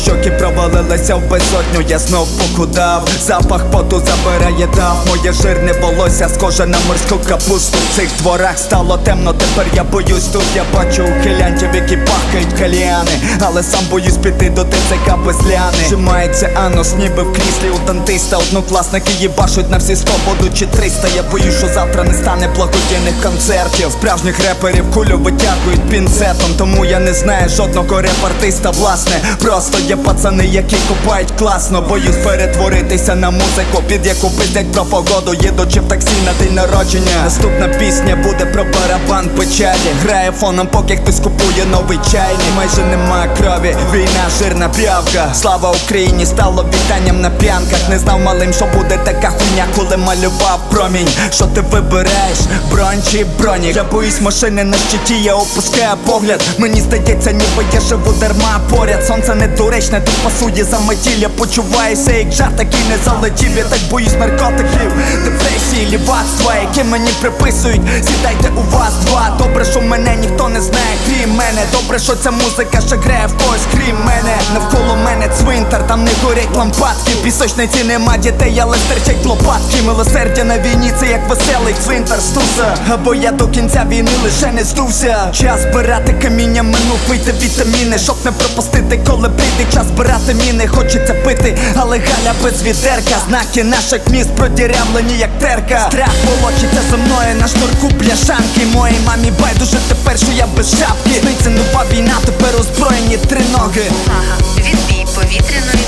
щоки провалилися в безодню, я знов похудав. Запах поту забирає дав, моє жирне волосся схоже на морську капусту. В цих дворах стало темно, тепер я боюсь. Тут я бачу ухилянтів, які пахають кальяни, але сам боюсь піти до ТЦК без ляни. Зжимається анус, ніби в кріслі у дантиста. Однокласники їбашуть на всі 100, будучи 300. Я боюсь, що завтра не стане благодійних концертів. Справжніх реперів кулю витягують пінцетом, тому я не знаю жодного реп-артиста, власне. Просто є пацани, які купають класно. Боюсь перетворитися на музику, під яку пиздять про погоду, їдучи в таксі на день народження. Наступна пісня буде про барабан печалі. Грає фоном, поки хтось купує новий чайник. Майже нема крові, війна, жирна п'явка. Слава Україні стало вітанням на п'янках. Не знав малим, що буде така хуйня, коли малював промінь. Що ти вибираєш, бронь чи бронік? Я боюсь машини на щиті, я опускаю погляд. Мені здається, ніби я живу дарма поряд. Сонце недоречне, тут пасує за метілля. Почуваюся як жар, такий не залетів. Я так боюсь наркотиків, депресії, лівацтва, які мені приписують. Сідайте, у вас два. Добре, що мене ніхто не знає, крім мене. Добре, що ця музика ще грає в когось, крім мене. Навколо мене цвинтар, там не горять лампадки. В пісочниці нема дітей, але стирчать лопатки. Милосердя на війні, це як веселий цвинтар Стуса. Або я до кінця війни лише не здувся. Час збирати каміння, минув пийте вітаміни, щоб не пропустити, коли прийде час збирати міни. Хочеться пити, але Галя без відерка. Знаки наших міст продірявлені як терка. Страх волочиться за мною на шнурку бляшанки. Моїй мамі байдуже тепер, що я без шапки. Сниться нова війна, тепер озброєні триноги. Увага! Відбій повітряної